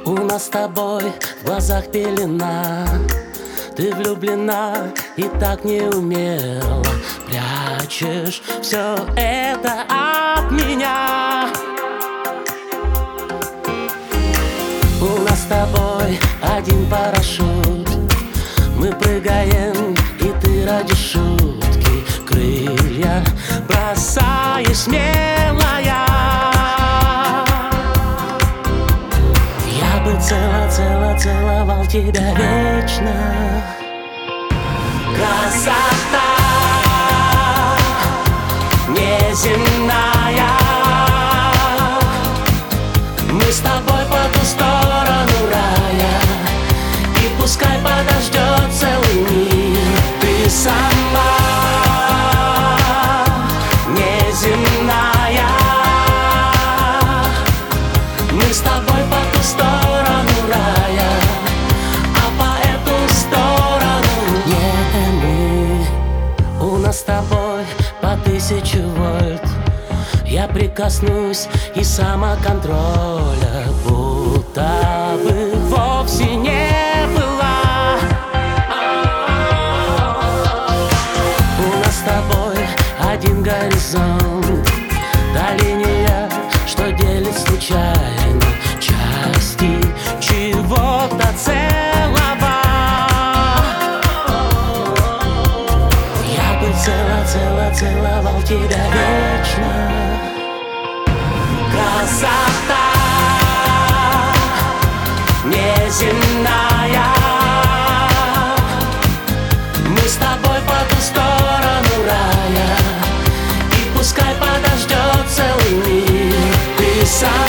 У нас с тобой в глазах пелена. Ты влюблена и так неумело прячешь все это от меня. У нас с тобой один парашют. Мы прыгаем, и ты ради шутки крылья бросаешь смелая. Я бы целовал тебя вечно. Красота неземная. Мы с тобой по ту сторону рая, и пускай подождет целый мир. Ты сама неземная. Мы с тобой по ту сторону рая, а по эту сторону не мы. У нас с тобой по 1000 вольт. Я прикоснусь, и самоконтроля будто бы вовсе не было. У нас с тобой один горизонт, та линия, что делит случайно части чего-то целого. Я бы целовал тебя вечно. Красота неземная. Мы с тобой по ту сторону рая, и пускай подождет целый мир. Ты сам